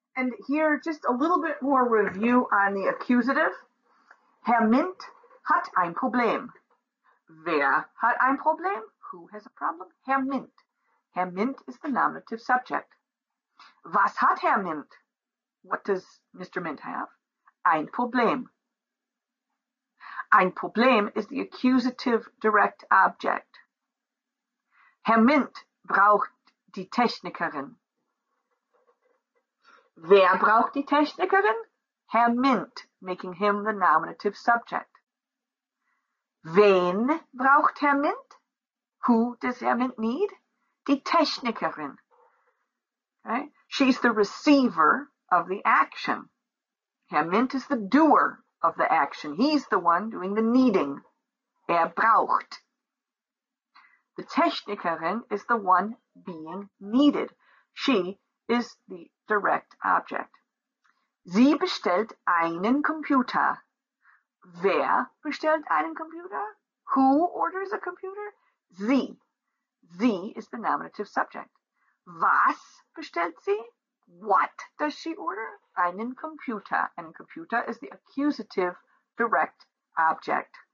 And here, just a little bit more review on the accusative. Herr Mint hat ein Problem. Wer hat ein Problem? Who has a problem? Herr Mint. Herr Mint is the nominative subject. Was hat Herr Mint? What does Mr. Mint have? Ein Problem. Ein Problem is the accusative direct object. Herr Mint braucht die Technikerin. Wer braucht die Technikerin? Herr Mint, making him the nominative subject. Wen braucht Herr Mint? Who does Herr Mint need? Die Technikerin. Okay? She's the receiver of the action. Herr Mint is the doer of the action. He's the one doing the needing. Braucht. The Technikerin is the one being needed. She is the direct object. Sie bestellt einen Computer. Wer bestellt einen Computer? Who orders a computer? Sie. Sie is the nominative subject. Was bestellt sie? What does she order? Einen Computer. And computer is the accusative direct object.